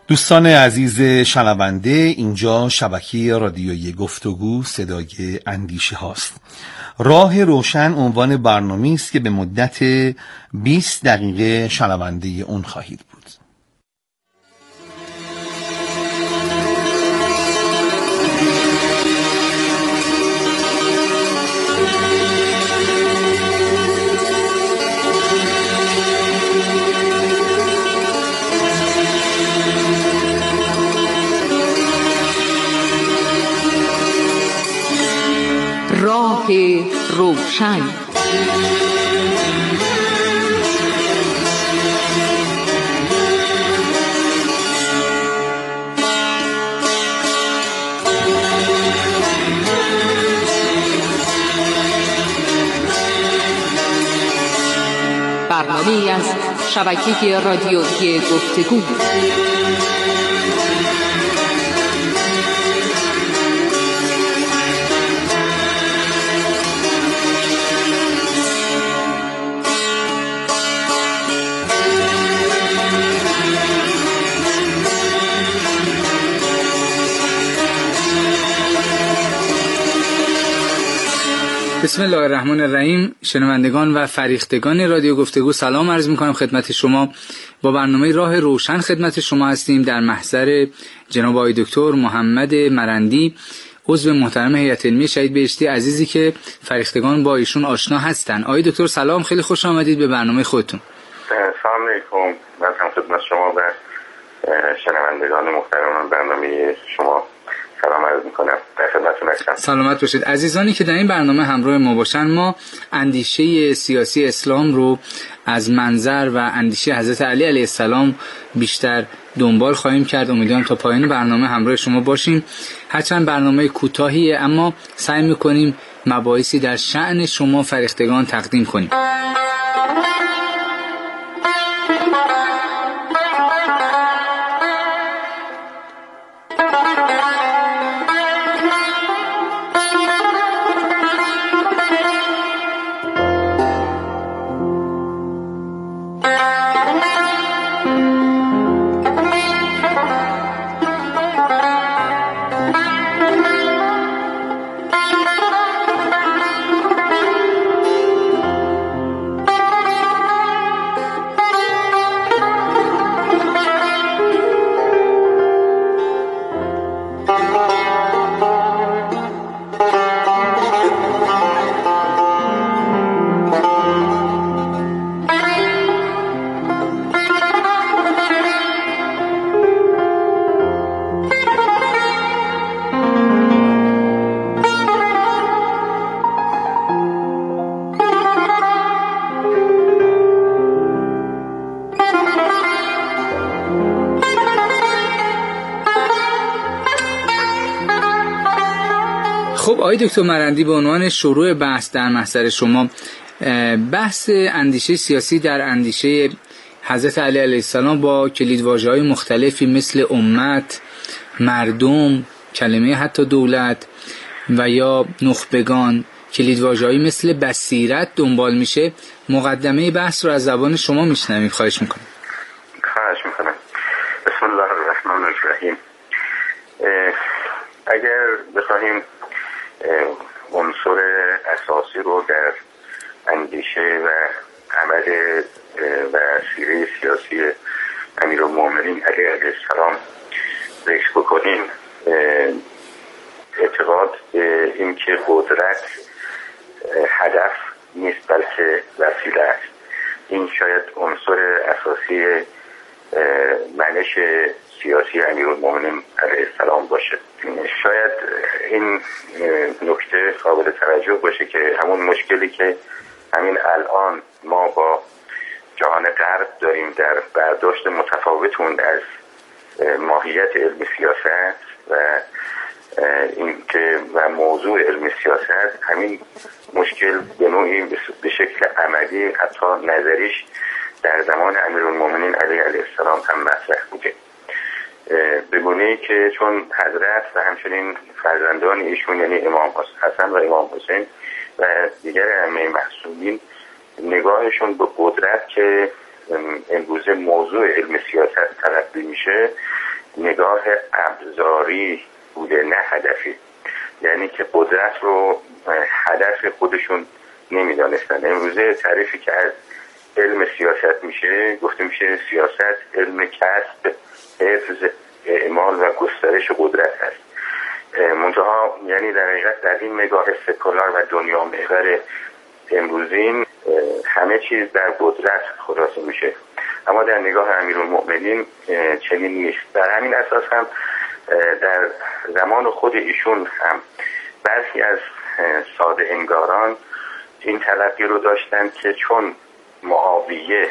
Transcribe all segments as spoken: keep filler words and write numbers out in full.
دوستان عزیز شنونده، اینجا شبکه رادیویی گفتگو صدای اندیشه هاست. راه روشن عنوان برنامه‌ای است که به مدت بیست دقیقه شنونده اون خواهید بود. راه روشن. برنامه‌ای از شبکه رادیویی گفتگو. بسم الله الرحمن الرحیم. شنوندگان و فریختگان رادیو گفتگو سلام عرض می‌کنم خدمت شما. با برنامه راه روشن خدمت شما هستیم در محضر جناب آقای دکتر محمد مرندی، عضو محترم هیئت علمی شهید بهشتی عزیزی که فریختگان با ایشون آشنا هستن. آقای دکتر سلام، خیلی خوش آمدید به برنامه خودتون. سلام علیکم. من هم خدمت شما و شنوندگان محترم برنامه شما سلام عرض میکنم. در خدمتتون هستم. سلامت باشید. عزیزانی که در این برنامه همراه ما باشن، ما اندیشه سیاسی اسلام رو از منظر و اندیشه حضرت علی علیه السلام بیشتر دنبال خواهیم کرد. امیدوارم تا پایان برنامه همراه شما باشیم. هرچند برنامه کوتاهیه اما سعی میکنیم مباحثی در شأن شما فریختگان تقدیم کنیم. خب آقای دکتر مرندی، به عنوان شروع بحث در محضر شما، بحث اندیشه سیاسی در اندیشه حضرت علی علیه السلام با کلیدواژه‌های مختلفی مثل امت، مردم، کلمه حتی دولت و یا نخبگان، کلیدواژه‌هایی مثل بصیرت دنبال میشه. مقدمه بحث رو از زبان شما میشنویم. خواهش میکنم. خواهش میکنم. بسم الله الرحمن الرحیم. اگر بخواهیم عنصر اساسی رو در اندیشه و عمل و سیره سیاسی امیرالمومنین علی علیه السلام ذکر بکنیم، اعتقاد به این که قدرت هدف نیست بلکه وسیله است. این شاید عنصر اساسی منش سیاسی امیرالمومنین علیه السلام باشه. شاید این نکته قابل توجه باشه که همون مشکلی که همین الان ما با جهان غرب داریم در برداشت متفاوتون از ماهیت علم سیاست و این که و موضوع علم سیاست، همین مشکل به نوعی به شکل عملی حتی نظریش در زمان امیرالمومنین علی علیه السلام هم مطرح بوده، به گونه‌ای که چون حضرت و همچنین فرزندان ایشون یعنی امام حسن و امام حسین و دیگر ائمه معصومین نگاهشون به قدرت که امروزه موضوع علم سیاست تلقی میشه نگاه ابزاری بوده نه هدفی، یعنی که قدرت رو هدف خودشون نمیدانستن. امروزه تعریفی که از علم سیاست میشه گفته میشه سیاست علم کسب، حفظ، اعمال و گسترش قدرت هست. منتها یعنی در حقیقت در این نگاه سکولار و دنیا محور امروزین همه چیز در قدرت خلاصه میشه، اما در نگاه امیرالمؤمنین چنین نیست. در همین اساس هم در زمان خود ایشون هم برخی از ساده انگاران این تلقی رو داشتن که چون معاویه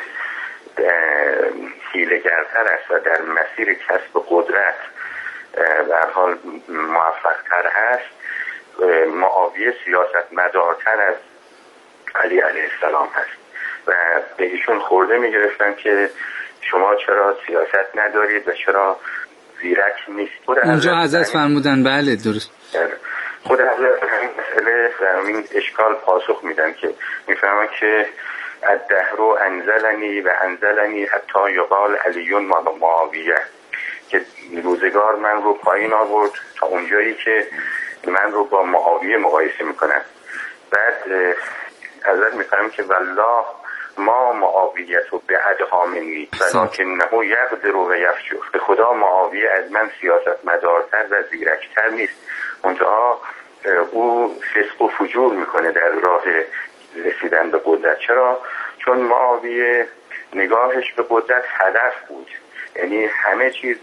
حیله‌گرتر است و در مسیر کسب قدرت به هر حال موفق‌تر هست، معاویه سیاستمدارتر از علی علیه السلام هست و به ایشون خورده می‌گرفتن که شما چرا سیاست ندارید و چرا زیرک نیست. اونجا حضرت فرمودن بله درست. خود حضرت همین مسئله و همین اشکال پاسخ میدن که میفهمن که الدهر انزلنی و انزلنی حتی یقال علیون معاویه، که روزگار من رو پایین آورد تا اونجایی که من رو با معاویه مقایسه میکنن. بعد حضرت میفهمن که والله ما معاویت و به ادها منی ولکنه یقدر و یفجر، به خدا معاویه از من سیاست مدارتر و زیرکتر نیست، منتها او فسق و فجور میکنه در راه رسیدن به قدرت. چرا؟ چون معاویه نگاهش به قدرت هدف بود، یعنی همه چیز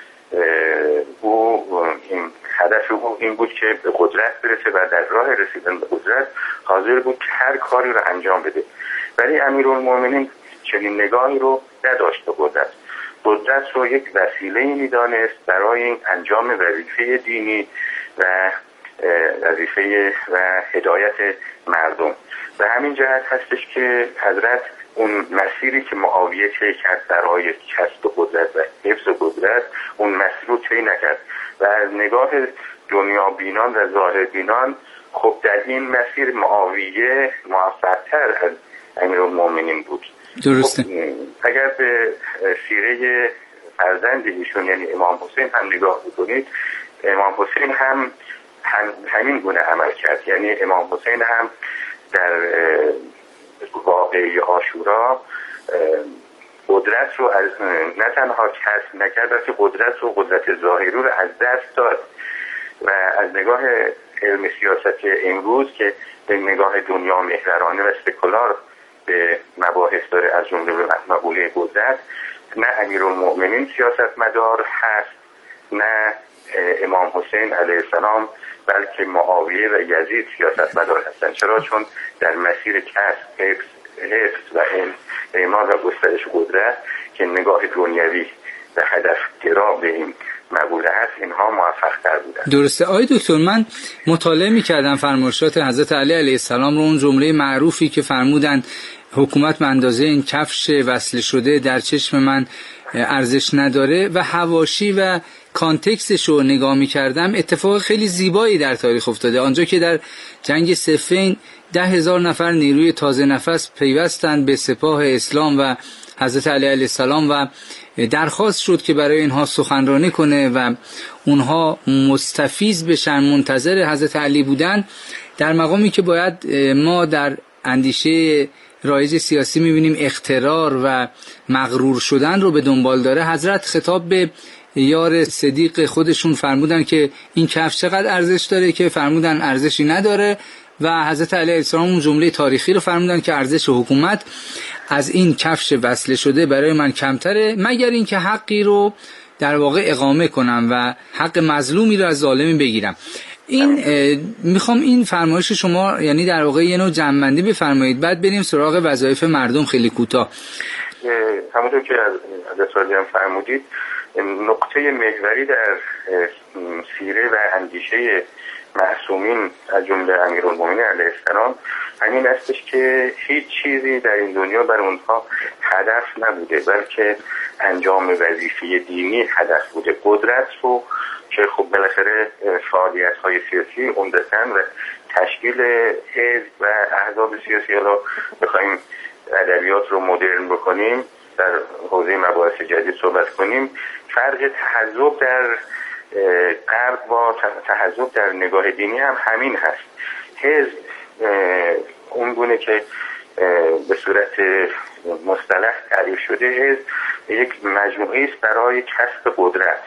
او این هدف او این بود که به قدرت برسه و در راه رسیدن به قدرت حاضر بود که هر کاری رو انجام بده. ولی امیرالمؤمنین چنین نگاهی رو نداشت به قدرت. قدرت رو یک وسیله میدانست برای این انجام وظیفه دینی و وظیفه و هدایت مردم. و همین جهت هستش که حضرت اون مسیری که معاویه طی کرد برای کسب قدرت و حفظ قدرت، اون مسیر رو طی نکرد و از نگاه دنیا بینان و ظاهر بینان خب در این مسیر معاویه موفق‌تر از امیرالمؤمنین بود. درسته. خب اگر به سیره فرزند ایشون یعنی امام حسین هم نگاه بکنید، امام حسین هم, هم همین گونه عمل کرد. یعنی امام حسین هم در واقعه عاشورا قدرت رو از نه تنها کسب نکرد بلکه قدرت رو قدرت ظاهری رو از دست داد و از نگاه علم سیاست امروز که به نگاه دنیا محورانه و سکولار به مباحث داره از جمله مقوله قدرت، نه امیرالمؤمنین سیاستمدار هست نه امام حسین علیه السلام، بلکه معاویه و یزید سیاستمدار هستند. چرا؟ چون در مسیر کسب، حفظ, حفظ و اعمال و گسترش قدرت که نگاه دنیوی و هدف گرا به این مقوله هست، اینها موفق تر بودن. درسته. آقای دکتر، من مطالعه می‌کردم فرمایشات حضرت علی علیه السلام رو، اون جمله معروفی که فرمودن حکومت به اندازه این کفش وصل شده در چشم من ارزش نداره و حواشی و کانتکستش رو نگاه می‌کردم، اتفاق خیلی زیبایی در تاریخ افتاده. آنجا که در جنگ صفین ده هزار نفر نیروی تازه نفس پیوستند به سپاه اسلام و حضرت علی علیه السلام و درخواست شد که برای اینها سخنرانی کنه و اونها مستفیض بشن، منتظر حضرت علی بودن، در مقامی که باید ما در اندیشه رایج سیاسی می‌بینیم اغترار و مغرور شدن رو به دنبال داره. حضرت خطاب به یار صدیق خودشون فرمودن که این کفش چقدر ارزش داره، که فرمودن ارزشی نداره و حضرت علیه السلام اون جمله تاریخی رو فرمودن که ارزش حکومت از این کفش وصله شده برای من کمتره، مگر اینکه حقی رو در واقع اقامه کنم و حق مظلومی رو از ظالمی بگیرم. این میخوام این فرمایش شما یعنی در واقع یه نوع جمع‌بندی بفرمایید، بعد بریم سراغ وظایف مردم خیلی کوتاه. همونطور که از حضرت هم فرمودید، نقطه محوری در سیره و اندیشه معصومین از جمله امیرالمؤمنین علیه السلام همین استش که هیچ چیزی در این دنیا برای اونها هدف نبوده، بلکه انجام وظیفه دینی هدف بوده. قدرت رو که خب بالاخره فعالیت‌های سیاسی عمدتاً و تشکیل حزب و احزاب سیاسی، حالا بخوایم ادبیات رو مدرن بکنیم، در حوزه مباحث جدید صحبت کنیم، فرق تحزب در غرب با تحزب در نگاه دینی هم همین هست. حزب اون گونه که به صورت مصطلح تعریف شده، حزب یک مجموعه است برای کسب قدرت.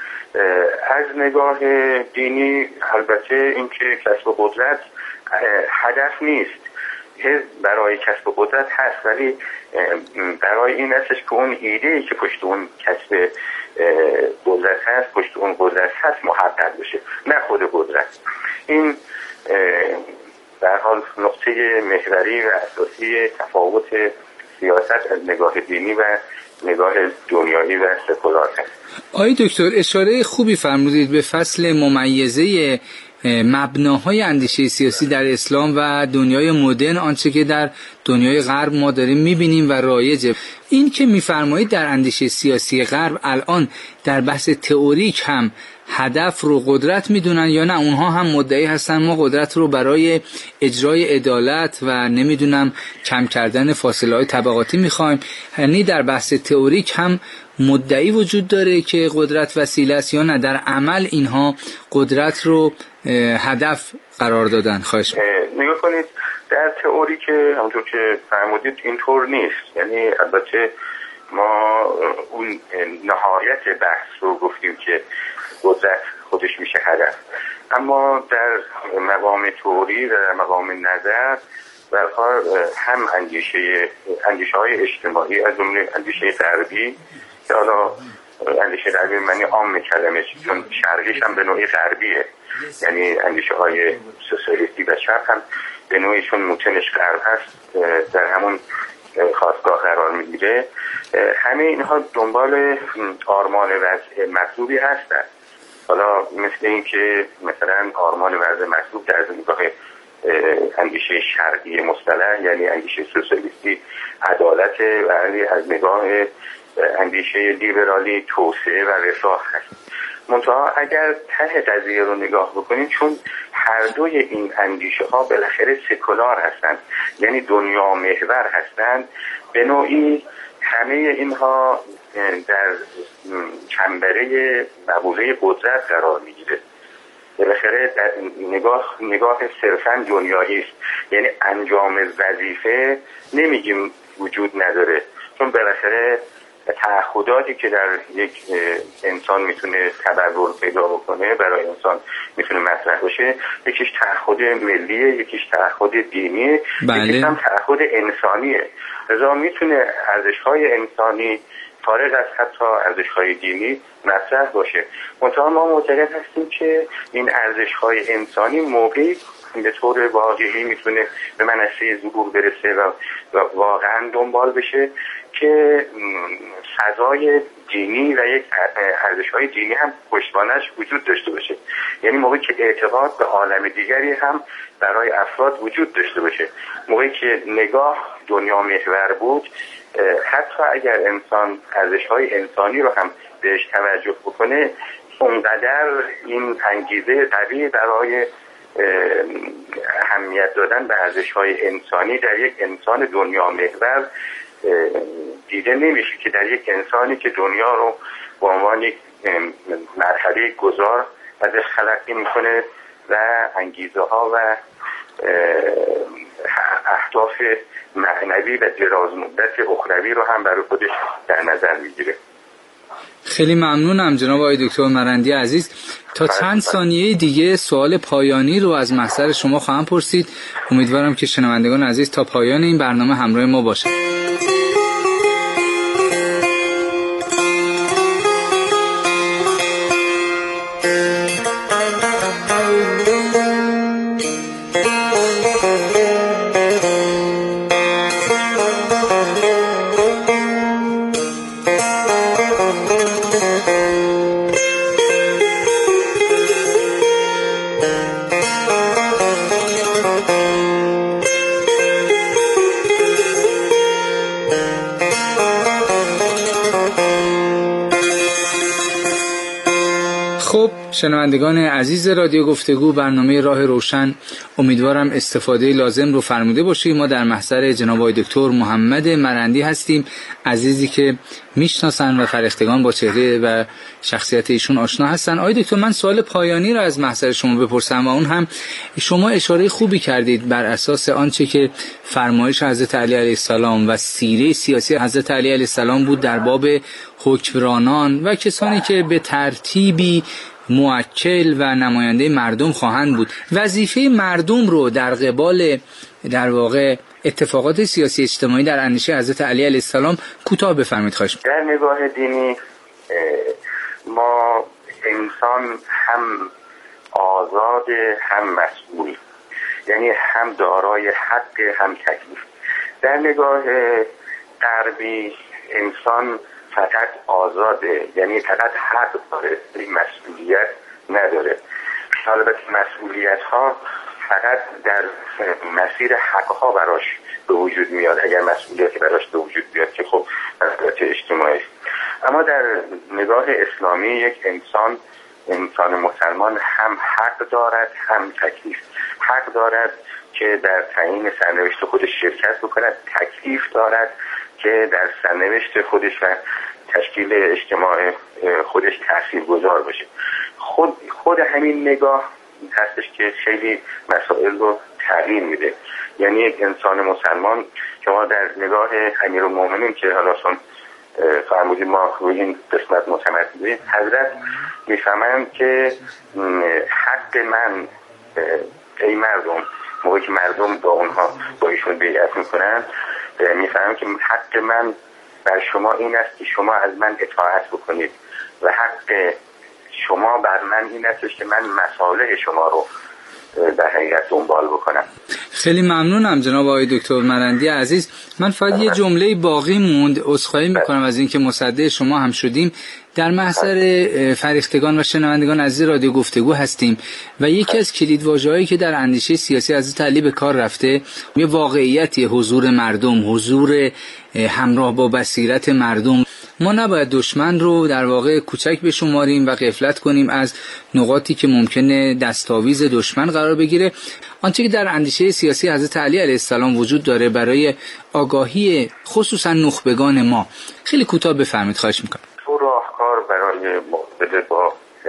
از نگاه دینی البته اینکه کسب قدرت هدف نیست، حزب برای کسب قدرت هست، ولی برای این هستش که اون ایده‌ای که پشت اون کسب قدرت هست، پشت اون قدرت هست محقق بشه، نه خود قدرت. این در حال نقطه محوری و اساسی تفاوت سیاست از نگاه دینی و نگاه دنیایی و سکولار هست. آقای دکتر اشاره خوبی فرمودید به فصل ممیزه مبناهای اندیشه سیاسی در اسلام و دنیای مدرن، آنچه که در دنیای غرب ما داریم میبینیم و رایجه. این که میفرمایید در اندیشه سیاسی غرب الان در بحث تئوریک هم هدف رو قدرت میدونن یا نه اونها هم مدعی هستن ما قدرت رو برای اجرای عدالت و نمیدونم کم کردن فاصله های طبقاتی میخوایم؟ یعنی در بحث تئوریک هم مدعی وجود داره که قدرت وسیله است یا نه در عمل اینها قدرت رو هدف قرار دادن؟ خواهش نگاه کنید، در تئوری که همونطور که فرمودید اینطور نیست. یعنی البته ما اون نهایت بحث رو گفتیم که قدرت خودش میشه هدف، اما در مقام تئوری و در مقام نظر در حال هم اندیشه اندیشه های اجتماعی از جمله اندیشه غربی که حالا اندیشه غربی معنی عام کلمه، چون شرقیش هم به نوعی غربیه، یعنی اندیشه های سوسیالیستی و چپ هم به نوعی چون موتنش غرب هست در همون خاستگاه قرار میگیره. همه اینها دنبال آرمان وضع مطلوبی هستن. حالا مثل این که مثلا آرمان وضع مطلوب در نگاه اندیشه شرقی مصطلح یعنی اندیشه سوسیالیستی عدالت، ولی از نگاه اندیشه لیبرالی توسعه و رفاه هست. منتها اگر ته قضیه رو نگاه بکنید، چون هر دوی این اندیشه ها بالاخره سکولار هستند، یعنی دنیا محور هستند، به نوعی همه اینها در چنبره مبوزه قدرت قرار میگیره. بالاخره در نگاه نگاه صرفا دنیایی است، یعنی انجام وظیفه نمیگیم وجود نداره، چون بالاخره تعهداتی که در یک انسان میتونه تبرر پیدا بکنه برای انسان میتونه مطرح باشه، یکیش تعهد ملیه، یکیش تعهد دینیه، بله. یکیش هم تعهد انسانیه. لذا میتونه ارزش‌های انسانی فارغ از حتی ارزش‌های دینی مطرح باشه. منتها ما معتقد هستیم که این ارزش‌های انسانی موقعی به طور واقعی میتونه به منصه ظهور برسه و واقعا دنبال بشه که فضای دینی و یک ارزش‌های دینی هم پشتوانش وجود داشته باشه. یعنی موقعی که اعتقاد به عالم دیگری هم برای افراد وجود داشته باشه. موقعی که نگاه دنیا محور بود، حتی اگر انسان ارزش‌های انسانی رو هم بهش توجه بکنه، اونقدر این انگیزه قوی برای اهمیت دادن به ارزش‌های انسانی در یک انسان دنیا محور دیده نمیشه که در یک انسانی که دنیا رو به عنوان یک مرحله گذار ازش خلق میکنه و انگیزه ها و اهداف معنوی و دراز مدت اخروی رو هم برای خودش در نظر میگیره. خیلی ممنونم جناب آقای دکتر مرندی عزیز. تا چند ثانیه دیگه سوال پایانی رو از محضر شما خواهم پرسید. امیدوارم که شنوندگان عزیز تا پایان این برنامه همراه ما باشند. شنوندگان عزیز رادیو گفتگو، برنامه راه روشن، امیدوارم استفاده لازم رو فرموده باشید. ما در محضر جناب آقای دکتر محمد مرندی هستیم، عزیزی که میشناسن و فرهیختگان با چهره و شخصیت ایشون آشنا هستن. آقای دکتر، من سوال پایانی رو از محضر شما بپرسم و اون هم شما اشاره خوبی کردید بر اساس آنچه که فرمایش حضرت علی علیه السلام و سیره سیاسی حضرت علی علیه السلام بود در باب حکمرانان و کسانی که به ترتیبی موکل و نماینده مردم خواهند بود. وظیفه مردم رو در قبال در واقع اتفاقات سیاسی اجتماعی در اندیشه حضرت علی علیه السلام کوتاه بفرمایید خواهش می‌کنم. در نگاه دینی ما انسان هم آزاد هم مسئول، یعنی هم دارای حق هم تکلیف. در نگاه غربی انسان فقط آزاده، یعنی فقط حق داره، مسئولیت نداره. البته مسئولیت ها فقط در مسیر حق ها براش به وجود میاد، اگر مسئولیتی براش به وجود بیاد که خب مسئولیت اجتماعی است. اما در نگاه اسلامی یک انسان انسان مسلمان هم حق دارد هم تکلیف. حق دارد که در تعیین سرنوشت خودش شرکت بکند، تکلیف دارد که در سرنوشت خودش و تشکیل اجتماع خودش تاثیرگذار باشه. خود خود همین نگاه هستش که خیلی مسائل رو تغییر میده. یعنی یک انسان مسلمان، شما در نگاه امیرالمومنین که حالا چون فرمودید ما روی این قسمت متمرکزیم، حضرت میفهمند که حق من ای مردم، موقعی که مردم با اونها با ایشون بیعت میکنن، میفهمم که حق من بر شما این است که شما از من اطاعت بکنید و حق شما بر من این است که من مصالح شما رو در حقیقت دنبال بکنم. خیلی ممنونم جناب آقای دکتر مرندی عزیز. من فقط یه جمله باقی موند، عذرخواهی میکنم از اینکه مصدق شما هم شدیم. در محضر فرهیختگان و شنوندگان عزیز رادیو گفتگو هستیم و یکی از کلیدواژه‌هایی که در اندیشه سیاسی حضرت علی به کار رفته یه واقعیتی حضور مردم، حضور همراه با بصیرت مردم. ما نباید دشمن رو در واقع کوچک بشماریم و غفلت کنیم از نقاطی که ممکنه دستاویز دشمن قرار بگیره. آنچه که در اندیشه سیاسی حضرت علی علیه السلام وجود داره برای آگاهی خصوصا نخبگان ما، خیلی کوتاه بفرمایید خواهش میکنم. تو راهکار برای مقابله با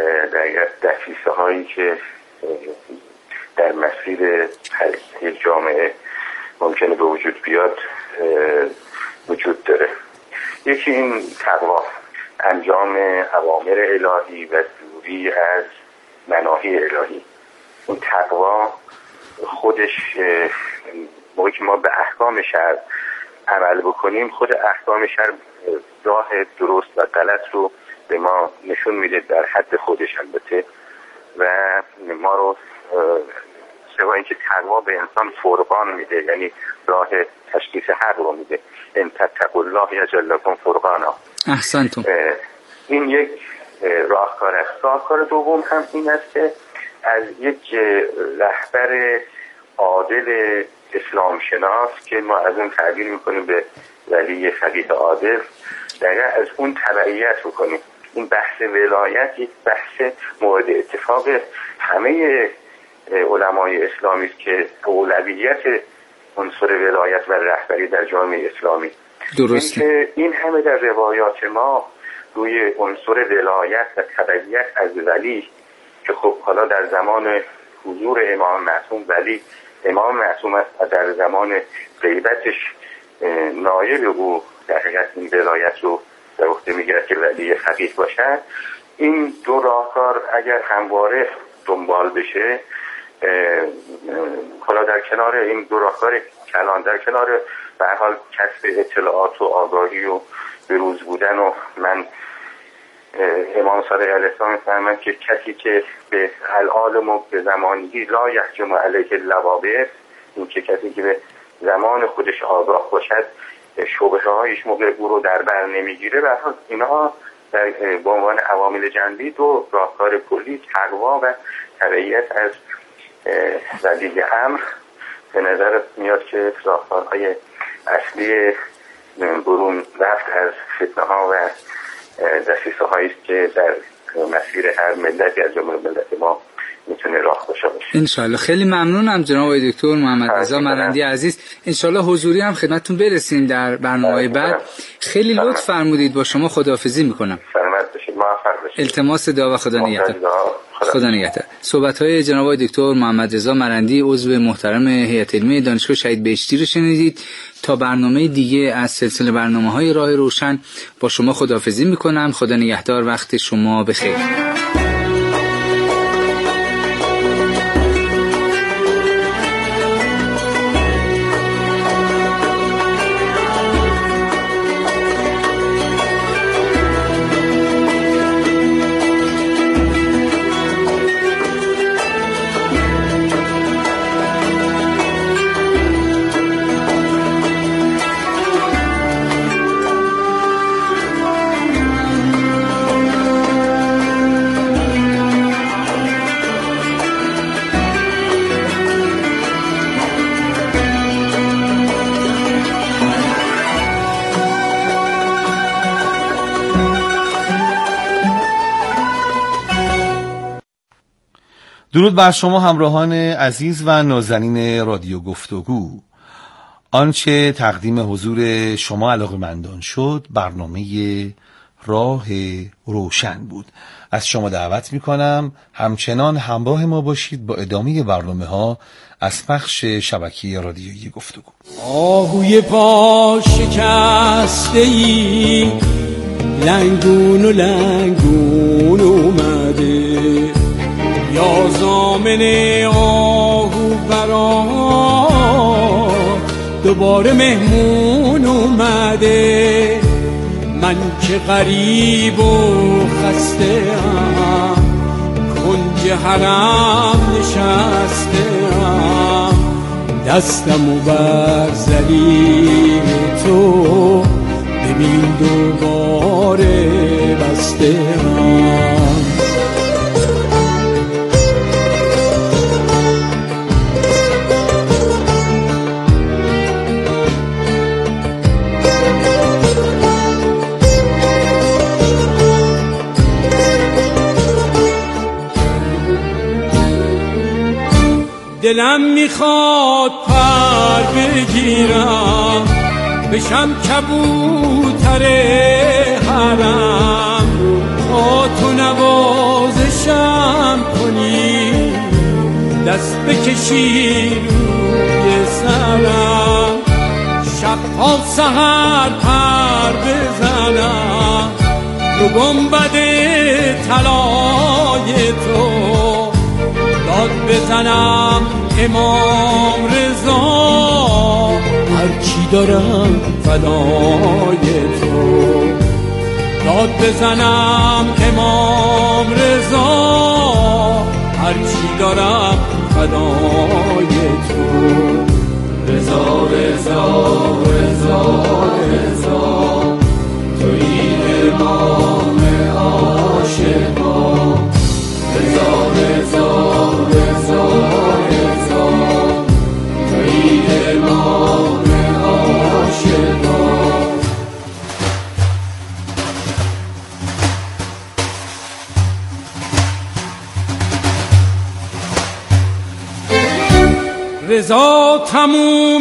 دسیسه هایی که در مسیر یک جامعه ممکنه به وجود بیاد وجود داره. یکی این تقوا، انجام اوامر الهی و دوری از مناهی الهی. این تقوا خودش موقعی که ما به احکام شرع عمل بکنیم، خود احکام شرع راه درست و غلط رو به ما نشون میده در حد خودش البته، و ما رو سوا اینکه تقوا به انسان فرقان میده، یعنی راه تشخیص حق رو میده. ان تتقوا الله یجعل لکم فرقانا. احسنتم. این یک راهکار است. راهکار دوم هم این است که از یک رهبر عادل اسلام شناس که ما از اون تعبیر میکنیم به ولی فقیه عادل، دقیقا از اون تبعیت بکنیم. این بحث ولایت یک بحث مورد اتفاق همه علمای اسلامی است که اولویت عنصر ولایت و رهبری در جامعه اسلامی درسته. این, این همه در روایات ما روی عنصر ولایت و تبعیت از ولی که خب حالا در زمان حضور امام معصوم ولی امام معصوم است و در زمان غیبتش نایب او در حقیقت این ولایت رو در وقت میگیرد که ولی فقیه باشد. این دو راهکار اگر همواره دنبال بشه، حالا در کنار این دو راهکار کلان، در کنار به هر حال کسب اطلاعات و آگاهی و بروز بودن، و من امام صادق علیه السلام می‌فرمایند که کسی که به العالم به زمانی لا یحجم علیه اللوابع، این که کسی که به زمان خودش آگاه باشد شبهه هایش موقع او رو در بر نمیگیره. به هر حال اینها در به عنوان عوامل جنبی دو راهکار کلی، تقوا و تبعیت از ولی امر، به نظر میاد که راهکارهای اصلی برون رفت از فتنه ها و دسیسه هایی است که در مسیر هر ملتی از جمله ملت ما میتونه راه گشا باشه. انشالله. خیلی ممنونم جناب آقای دکتر محمد رضا مرندی عزیز. انشالله حضوری هم خدمتتون برسیم در برنامه‌های بعد. خیلی لطف فرمودید. با شما خداحافظی میکنم. سلامت باشید، موفق باشید. التماس دعا و خدا نگهدار. خدا نگهدار. صحبت‌های جناب آقای دکتر محمد رضا مرندی عضو محترم هیئت علمی دانشگاه شهید بهشتی رو شنیدید. تا برنامه دیگه از سلسله برنامه‌های راه روشن با شما خداحافظی میکنم. خدا نگهدار. وقت شما بخیر. درود بر شما همراهان عزیز و نازنین رادیو گفتگو. آنچه تقدیم حضور شما علاقه‌مندان شد برنامه راه روشن بود. از شما دعوت میکنم همچنان همراه ما باشید با ادامه برنامه ها از پخش شبکه رادیویی گفتگو. آهوی پا شکسته ای لنگون و لنگون اومده، یا زامن آهو برا دوباره مهمون اومده. من که غریب و خسته ام کنج حرم نشسته ام، دستم و بر زلیل تو ببین دوباره بسته ام. دلم میخواد پر بگیرم بشم کبوتر حرم، تا تو نوازشم کنی دست بکشی روی سرم، شب تا سحر پر بزنم رو گنبد طلای تو، داد بزنم امام رضا هرچی دارم فدای تو، داد بزنم امام رضا هرچی دارم فدای تو. رضا رضا رضا رضا تویی امام عاشقان، رضا رضا رضا رضا تویی امام عاشقان. رضا تموم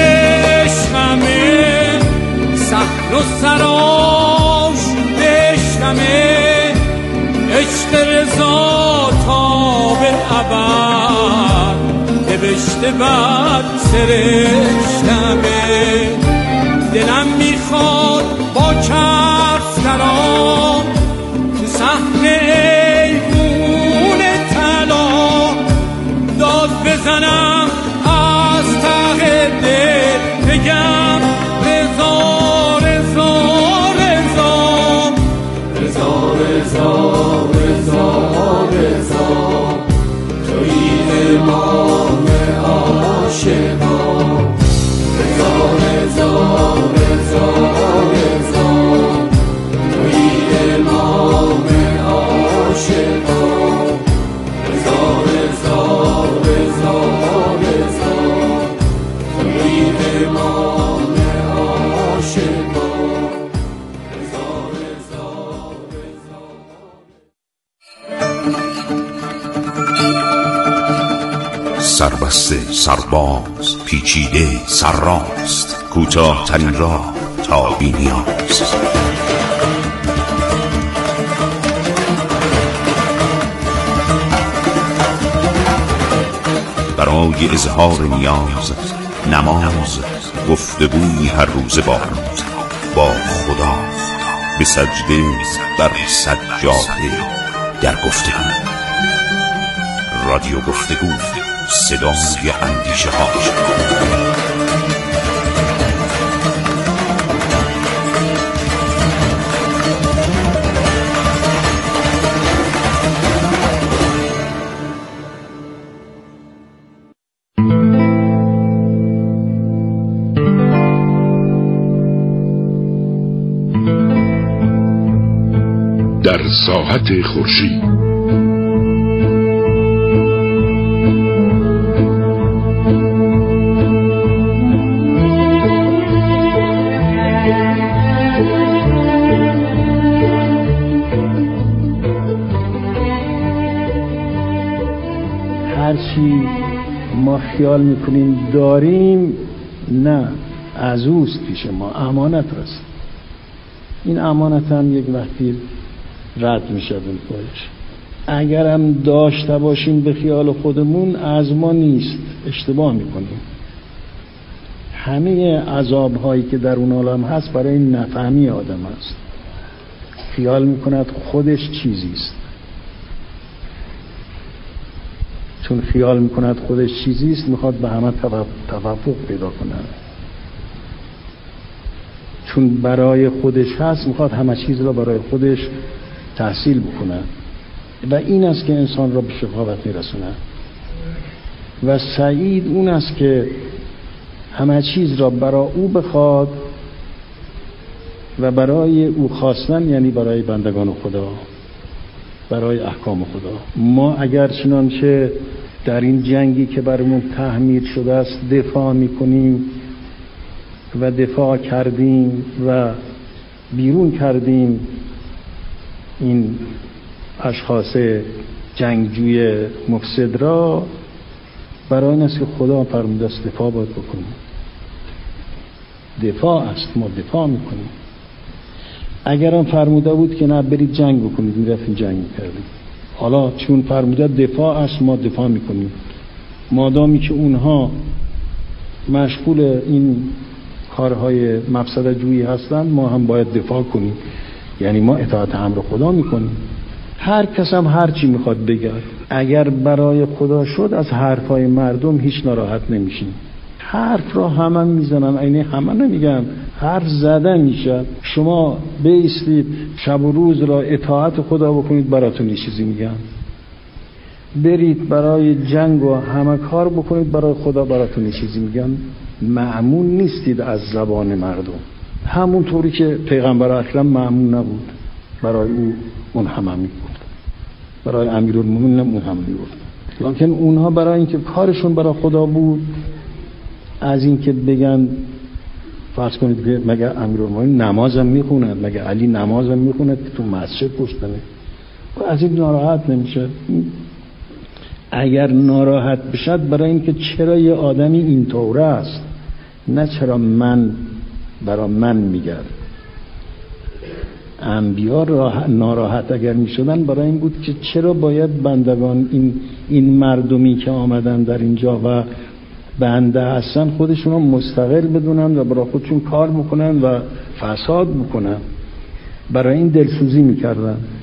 عشقمه، صحن و سراش عشقمه، عشق رضا تا به ابد نوشته بر سرشتمه. دلم میخواد با کف درام تو صحن ایوون طلا، داد بزنم از ته دل بگم رضا رضا رضا رضا رضا رضا رضا تویی امام عاشقان، رضا رضا رضا رضا دست سرباز پیچیده سرراست، کوتاه ترین راه تا بی‌نیاز. برای اظهار نیاز نماز، گفتگوی هر روزه با با خدا، به سجده بر سجاده در گفتگو. رادیو گفتگو، صدای اندیشه ها. در ساحت خورشید. هرچی ما خیال میکنیم داریم، نه، از اوست پیش ما، امانت هست. این امانت هم یک وقتی رد میشه بالش. اگرم داشته باشیم به خیال خودمون، از ما نیست، اشتباه میکنیم. همه عذاب هایی که در اون عالم هست برای نفهمی آدم هست. خیال میکند خودش چیزیست، چون خیال میکند خودش چیزیست میخواد به همه توافق پیدا کنه، چون برای خودش هست میخواد همه چیز را برای خودش تحصیل بکنه و این است که انسان را به شقاوت میرسونه. و سعید اون است که همه چیز را برای او بخواد و برای او خواستن، یعنی برای بندگان خدا، برای احکام خدا. ما اگر چنانچه در این جنگی که برامون تحمیل شده است دفاع میکنیم و دفاع کردیم و بیرون کردیم این اشخاص جنگجوی مفسد را، برای این است که خدا فرموده است دفاع باید بکنیم. دفاع است، ما دفاع میکنیم. اگر هم فرموده بود که نه برید جنگ بکنید، میرفتیم جنگ میکردیم. حالا چون فرموده دفاع است، ما دفاع میکنیم. مادامی که اونها مشغول این کارهای مفسده جویی هستند، ما هم باید دفاع کنیم، یعنی ما اطاعت امر خدا میکنیم. هر کس هم هر چی میخواد بگه، اگر برای خدا شد از حرفای مردم هیچ ناراحت نمیشیم. حرف را همه میزنن، عینه همه نمیگم، حرف زده میشه. شما بایستید شب و روز را اطاعت خدا بکنید، براتون یه چیزی میگم. برید برای جنگ و همه کار بکنید برای خدا، براتون یه چیزی میگم. مأمون نیستید از زبان مردم، همونطوری که پیغمبر اکرم مأمون نبود، برای او اون همه میگفت، برای امیرالمومنین اون همه میگفت. لکن اونها برای اینکه کارشون برای خدا بود، از اینکه بگن فرض کنید که مگه امیرالمومنین نمازم میخوند، مگه علی نمازم میخوند که تو مسجد پشتنه، و از این ناراحت نمیشه. اگر ناراحت بشد برای اینکه چرا یه آدمی اینطوره است، نه چرا من برای من میگرد. انبیا ناراحت اگر میشدن برای این بود که چرا باید بندگان این این مردمی که آمدن در اینجا و بنده هستن خودشون رو مستقل بدونن و برای خودشون کار بکنن و فساد بکنن. برای این دلسوزی میکردن.